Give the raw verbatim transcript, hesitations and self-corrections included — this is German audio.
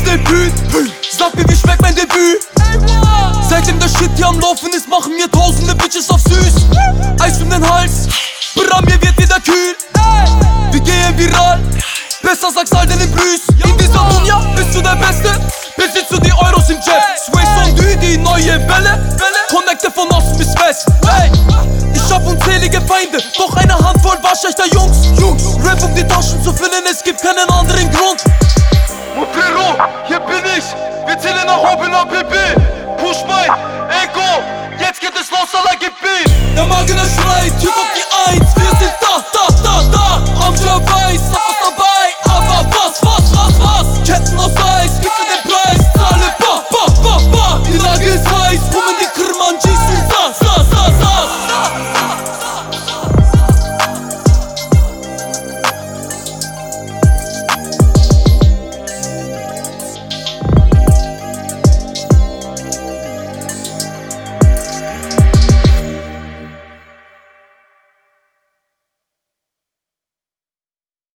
Debüt. Sag mir, wie schmeckt mein Debüt? Seitdem der Shit hier am Laufen ist, machen mir tausende Bitches auf süß. Eis um den Hals, Bram, mir wird wieder kühl. Wir gehen viral, besser sag's all deinen Brüß. In dieser Dunja bist du der Beste, besitzt du die Euros im Jet. Sway Sondu, die neue Welle, Connecte von Osten bis West. Hey, ich hab unzählige Feinde, doch eine Handvoll waschechter Jungs. Jungs, Rap um die Taschen zu füllen, es gibt keinen anderen Grund. Mutero, hier bin ich, wir zählen nach oben am P P. Push mein Ego, jetzt geht es los, Allah gib B. Der Magier schreit, Typ auf die Eins.